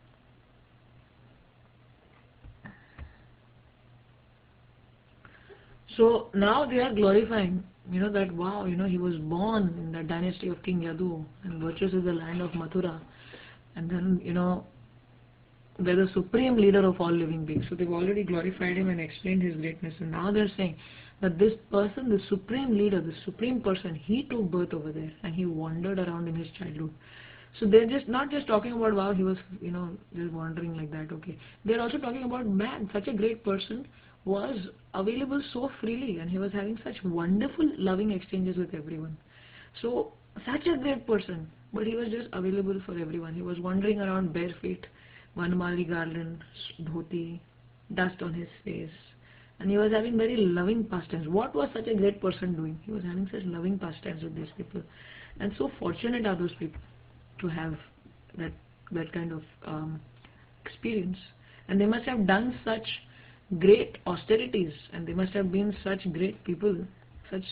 So now they are glorifying, that wow, he was born in the dynasty of King Yadu, and virtuous is the land of Mathura, and then, they're the supreme leader of all living beings. So they've already glorified him and explained his greatness, and now they're saying that this person, the supreme leader, the supreme person, he took birth over there and he wandered around in his childhood. So they're just not just talking about wow, he was just wandering like that. Okay, they're also talking about man, such a great person was available so freely, and he was having such wonderful loving exchanges with everyone. So such a great person, but he was just available for everyone. He was wandering around bare feet, Vanmali garland, dhoti, dust on his face, and he was having very loving pastimes. What was such a great person doing? He was having such loving pastimes with these people, and so fortunate are those people to have that kind of experience. And they must have done such great austerities, and they must have been such great people, such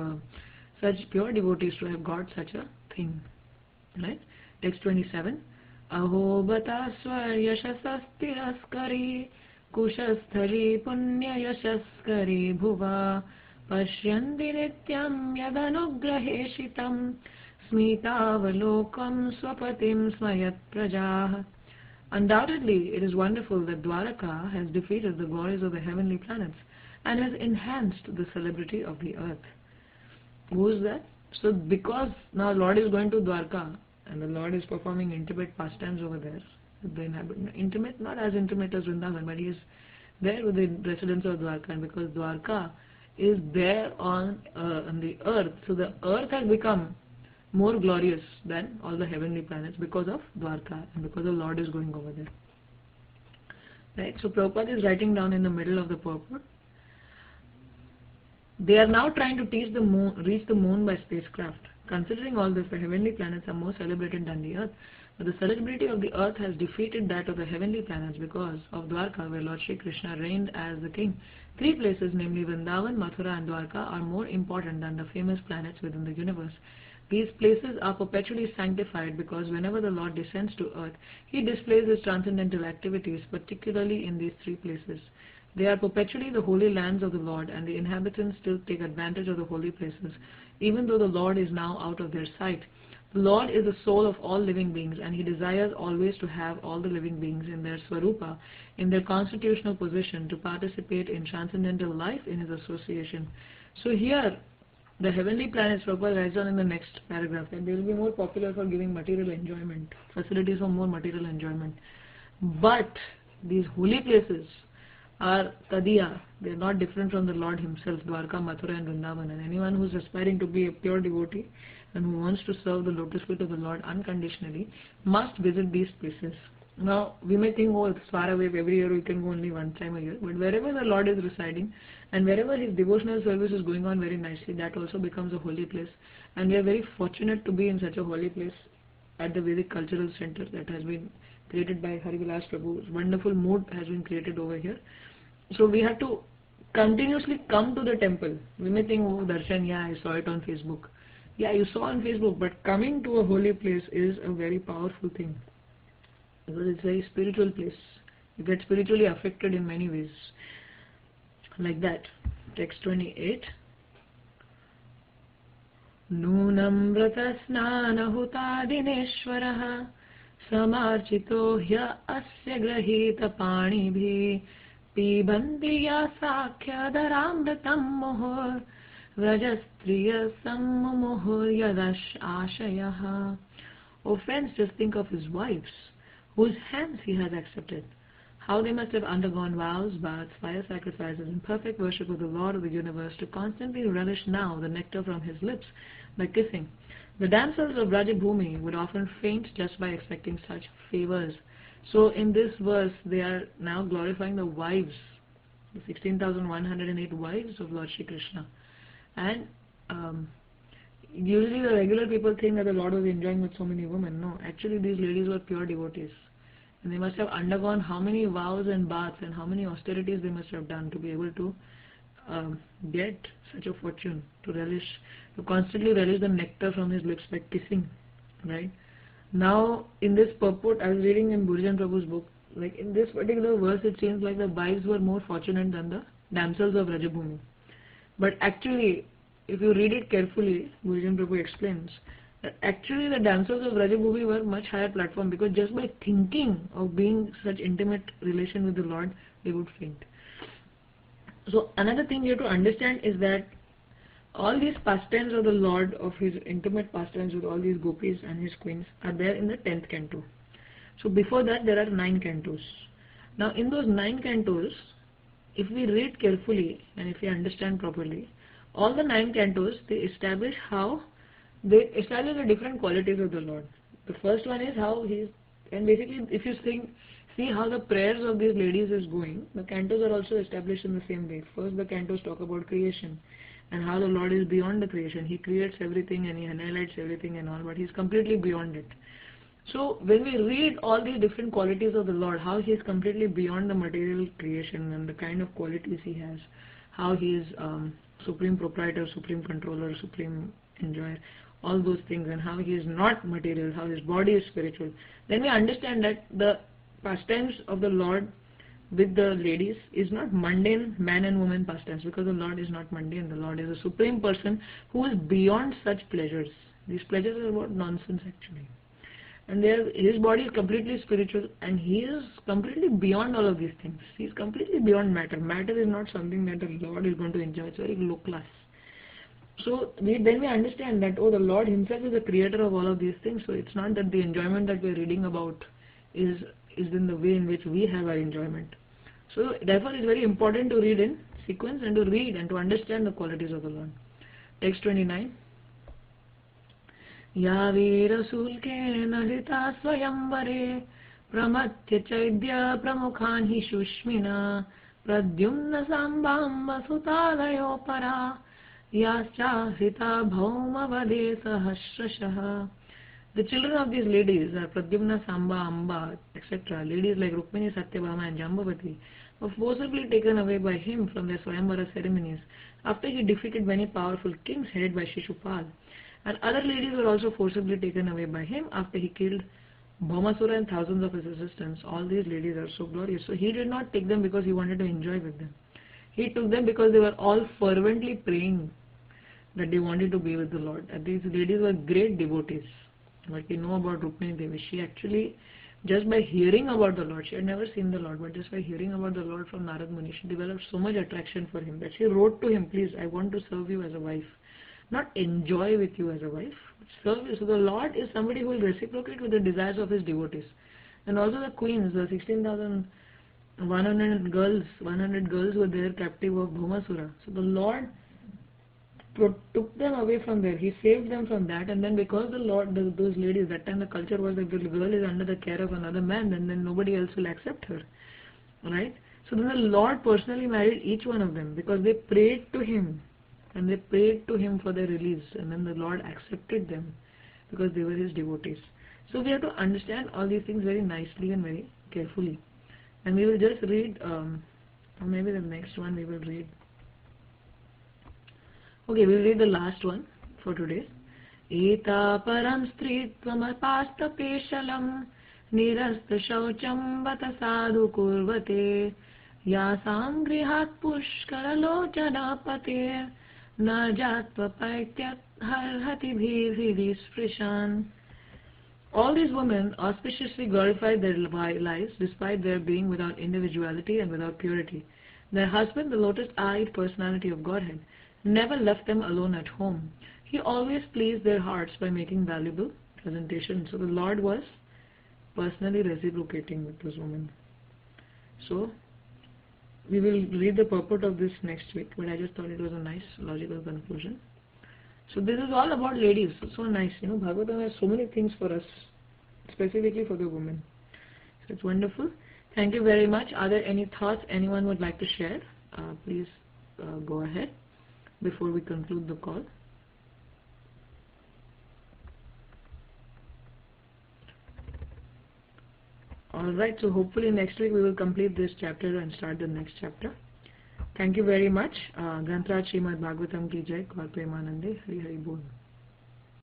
pure devotees to have got such a thing. Right? Text 27. Aho bata swaryashasastilaskari kushasthali punya yashaskari bhuva pashyanti nityam yadanugraheshitam smitavalokam swapatim smayat prajah. Undoubtedly, it is wonderful that Dwaraka has defeated the glories of the heavenly planets and has enhanced the celebrity of the earth. Who is that? So because now Lord is going to Dwarka, and the Lord is performing intimate pastimes over there with the inhabitant. Intimate, not as intimate as Vrindavan, but he is there with the residents of Dwarka, and because Dwarka is there on the earth, so the earth has become more glorious than all the heavenly planets because of Dwarka and because the Lord is going over there. Right? So Prabhupada is writing down in the middle of the purport. They are now trying to reach the moon by spacecraft. Considering all this, the heavenly planets are more celebrated than the earth, but the celebrity of the earth has defeated that of the heavenly planets because of Dwarka, where Lord Shri Krishna reigned as the king. Three places, namely Vrindavan, Mathura and Dwarka, are more important than the famous planets within the universe. These places are perpetually sanctified because whenever the Lord descends to earth, he displays his transcendental activities, particularly in these three places. They are perpetually the holy lands of the Lord, and the inhabitants still take advantage of the holy places, even though the Lord is now out of their sight. The Lord is the soul of all living beings, and he desires always to have all the living beings in their swarupa, in their constitutional position, to participate in transcendental life in his association. So here, the heavenly planets, Prabhupada writes down in the next paragraph that they will be more popular for giving material enjoyment, facilities for more material enjoyment. But these holy places are Tadiya. They are not different from the Lord himself, Dwarka, Mathura and Vrindavan. And anyone who is aspiring to be a pure devotee and who wants to serve the lotus feet of the Lord unconditionally must visit these places. Now, we may think, oh, it's far away, every year we can go only one time a year. But wherever the Lord is residing and wherever his devotional service is going on very nicely, that also becomes a holy place. And we are very fortunate to be in such a holy place at the Vedic Cultural Center that has been created by Harivilas Prabhu's wonderful mood has been created over here. So we have to continuously come to the temple. We may think, oh, Darshan, yeah, I saw it on Facebook. Yeah, you saw on Facebook, but coming to a holy place is a very powerful thing. Because it's a very spiritual place. You get spiritually affected in many ways. Like that. Text 28. Nunam vratasnana hutadineshvaraha samarchito hya asya grahita panibhi pibanti ya sakhya dharamratam mohor Vrajastriya sammohoryadash ashayaha. O friends, just think of his wives, whose hands he has accepted. How they must have undergone vows, baths, fire sacrifices, and perfect worship of the Lord of the universe to constantly relish now the nectar from his lips by kissing. The damsels of Brajabhumi would often faint just by expecting such favors. So in this verse, they are now glorifying the wives, the 16,108 wives of Lord Shri Krishna. And usually the regular people think that the Lord was enjoying with so many women. No, actually these ladies were pure devotees. And they must have undergone how many vows and baths and how many austerities they must have done to be able to get such a fortune, to constantly relish the nectar from his lips by kissing, right? Now, in this purport, I was reading in Burjan Prabhu's book, like in this particular verse, it seems like the wives were more fortunate than the damsels of Rajabhumi. But actually, if you read it carefully, Burjan Prabhu explains that actually the damsels of Rajabhumi were much higher platform, because just by thinking of being such intimate relation with the Lord, they would faint. So another thing you have to understand is that all these pastimes of the Lord, of his intimate pastimes with all these gopis and his queens, are there in the 10th canto. So before that there are 9 cantos. Now in those 9 cantos, if we read carefully and if we understand properly, all the 9 cantos, they establish the different qualities of the Lord. The first one is how he is, and basically if you see how the prayers of these ladies is going, the cantos are also established in the same way. First the cantos talk about creation and how the Lord is beyond the creation. He creates everything and he annihilates everything and all, but he is completely beyond it. So when we read all these different qualities of the Lord, how he is completely beyond the material creation and the kind of qualities he has, how he is supreme proprietor, supreme controller, supreme enjoyer, all those things, and how he is not material, how his body is spiritual, then we understand that the pastimes of the Lord with the ladies is not mundane man and woman pastimes, because the Lord is not mundane. The Lord is a supreme person who is beyond such pleasures. These pleasures are about nonsense actually. And his body is completely spiritual, and he is completely beyond all of these things. He is completely beyond matter. Matter is not something that the Lord is going to enjoy. It's very low class. So then we understand that, the Lord himself is the creator of all of these things. So it's not that the enjoyment that we're reading about is in the way in which we have our enjoyment. So therefore it's very important to read in sequence and to read and to understand the qualities of the Lord. Text 29. Ya veerasulke nalita swayamvare pramatya chaidya pramukhan hi shushmina pradyumna sambamba sutalayo para yascha hrita bhauma vade sahasrashaha. The children of these ladies are Pradyumna, Samba, Amba, etc. Ladies like Rukmini, Satyabhama and Jambavati were forcibly taken away by him from their Swayamvara ceremonies after he defeated many powerful kings headed by Shishupal. And other ladies were also forcibly taken away by him after he killed Bhaumasura and thousands of his assistants. All these ladies are so glorious. So he did not take them because he wanted to enjoy with them. He took them because they were all fervently praying that they wanted to be with the Lord. And these ladies were great devotees. What we know about Rukmini Devi, she actually, just by hearing about the Lord, she had never seen the Lord, but just by hearing about the Lord from Narad Muni, she developed so much attraction for him that she wrote to him, please, I want to serve you as a wife. Not enjoy with you as a wife, but serve you. So the Lord is somebody who will reciprocate with the desires of his devotees. And also the queens, the 16,100 girls, 100 girls were there captive of Bhaumasura. So the Lord took them away from there. He saved them from that, and then because the Lord, those ladies, that time the culture was that the girl is under the care of another man, and then nobody else will accept her, right? So then the Lord personally married each one of them because they prayed to him, and they prayed to him for their release, and then the Lord accepted them because they were his devotees. So we have to understand all these things very nicely and very carefully, and we will just read, or maybe the next one we will read. Okay, we'll read the last one for today. Eta param stritvam apasta peshalam nirasta shaucham vata sadhu kurvate yasam grihat pushkaralochana pate na jatva paityat harhati bhivi sprishan. All these women auspiciously glorified their lives despite their being without individuality and without purity. Their husband, the lotus-eyed personality of Godhead, never left them alone at home. He always pleased their hearts by making valuable presentations. So the Lord was personally reciprocating with this woman. So we will read the purport of this next week, but I just thought it was a nice logical conclusion. So this is all about ladies. So nice, Bhagavatam has so many things for us, specifically for the women. So it's wonderful. Thank you very much. Are there any thoughts anyone would like to share? Please go ahead before we conclude the call. Alright, so hopefully next week we will complete this chapter and start the next chapter. Thank you very much. Grantraj Srimad Bhagavatam ki jai, Gaur Premanande, Hari Hari Bol.